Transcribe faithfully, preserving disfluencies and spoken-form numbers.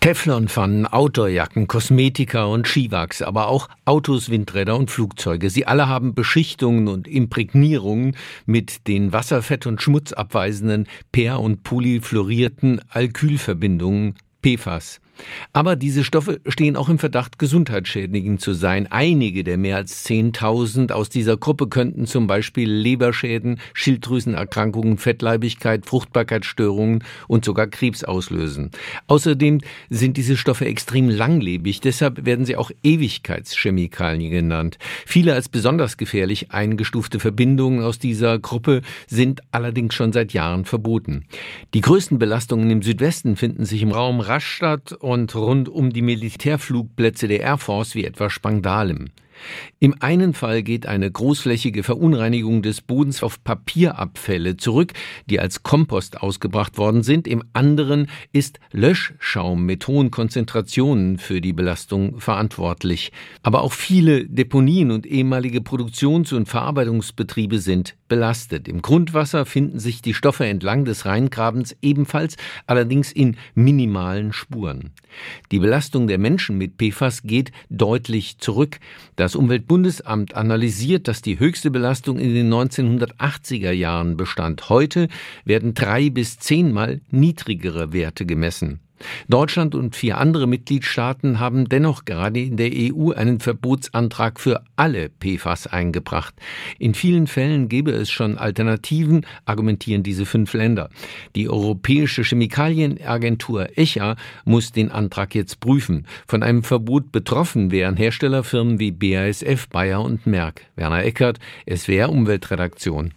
Teflonpfannen, Outdoorjacken, Kosmetika und Skiwachs, aber auch Autos, Windräder und Flugzeuge. Sie alle haben Beschichtungen und Imprägnierungen mit den wasserfett- und schmutzabweisenden per- und polyfluorierten Alkylverbindungen P F A S. Aber diese Stoffe stehen auch im Verdacht, gesundheitsschädigend zu sein. Einige der mehr als zehntausend aus dieser Gruppe könnten zum Beispiel Leberschäden, Schilddrüsenerkrankungen, Fettleibigkeit, Fruchtbarkeitsstörungen und sogar Krebs auslösen. Außerdem sind diese Stoffe extrem langlebig, deshalb werden sie auch Ewigkeitschemikalien genannt. Viele als besonders gefährlich eingestufte Verbindungen aus dieser Gruppe sind allerdings schon seit Jahren verboten. Die größten Belastungen im Südwesten finden sich im Raum Rastatt und rund um die Militärflugplätze der Air Force wie etwa Spangdahlem. Im einen Fall geht eine großflächige Verunreinigung des Bodens auf Papierabfälle zurück, die als Kompost ausgebracht worden sind. Im anderen ist Löschschaum mit hohen Konzentrationen für die Belastung verantwortlich. Aber auch viele Deponien und ehemalige Produktions- und Verarbeitungsbetriebe sind belastet. Im Grundwasser finden sich die Stoffe entlang des Rheingrabens ebenfalls, allerdings in minimalen Spuren. Die Belastung der Menschen mit P F A S geht deutlich zurück. Das Umweltbundesamt analysiert, dass die höchste Belastung in den neunzehnhundertachtziger Jahren bestand. Heute werden drei bis zehnmal niedrigere Werte gemessen. Deutschland und vier andere Mitgliedstaaten haben dennoch gerade in der E U einen Verbotsantrag für alle P F A S eingebracht. In vielen Fällen gäbe es schon Alternativen, argumentieren diese fünf Länder. Die Europäische Chemikalienagentur E C H A muss den Antrag jetzt prüfen. Von einem Verbot betroffen wären Herstellerfirmen wie B A S F, Bayer und Merck. Werner Eckert, S W R Umweltredaktion.